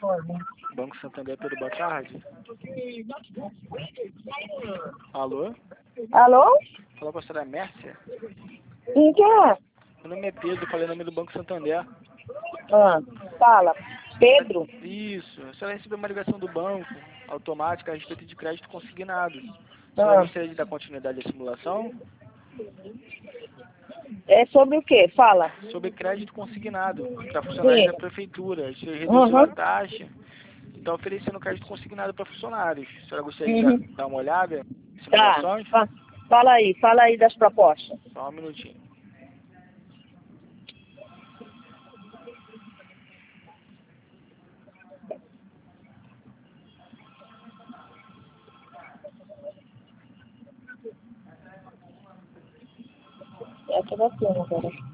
Banco Santander, tudo boa tarde? Alô? Alô? Fala com a senhora Mércia? Quem que é? Meu nome é Pedro, falei o nome do Banco Santander. Ah, fala. Pedro? Isso, a senhora recebeu uma ligação do banco automática a respeito de crédito consignado. A senhora Ah, gostaria de dar continuidade à simulação? é sobre o quê? Fala. Sobre crédito consignado para funcionários Sim. da prefeitura. A gente reduziu a Uhum. taxa e está oferecendo crédito consignado para funcionários. A senhora gostaria de Uhum. dar uma olhada em Tá. simulações? Fala aí das propostas. Só um minutinho. Essa é da turma agora.